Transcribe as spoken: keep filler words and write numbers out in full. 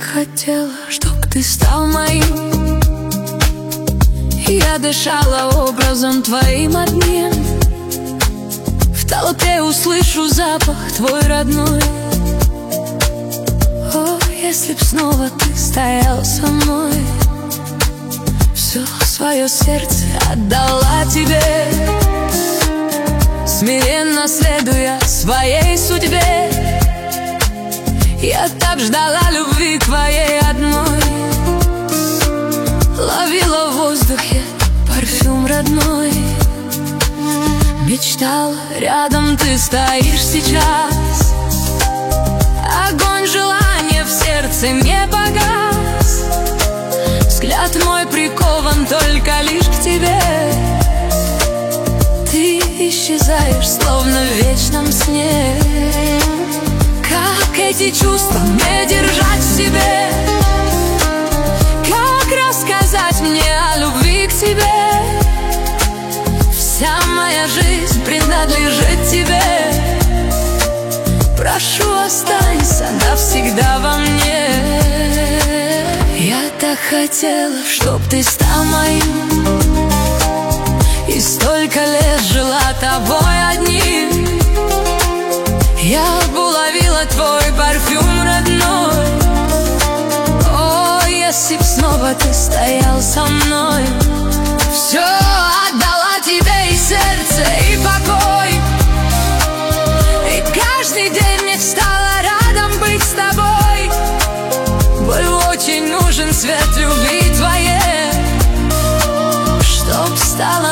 хотела, чтоб ты стал моим. Я дышала образом твоим одним. В толпе услышу запах твой родной. О, если б снова ты стоял со мной, все свое сердце отдала тебе, смиренно следуя своей судьбе. Я так ждала любви твоей одной, ловила в воздухе парфюм родной. Мечтала, рядом ты стоишь сейчас. Огонь желания в сердце не погас. Взгляд мой прикован только лишь к тебе. Ты исчезаешь, словно в вечном сне. Как эти чувства мне держать в себе? Как рассказать мне о любви к тебе? Вся моя жизнь принадлежит тебе. Прошу, останься навсегда во мне. Я так хотела, чтоб ты стал моим, и столько лет жила тобой одним. Я б уловила твой парфюм родной. О, если б снова ты стоял со мной. Все отдала тебе, и сердце, и покой. И каждый день мечтала рядом быть с тобой. Был очень нужен свет любви твоей, чтоб стала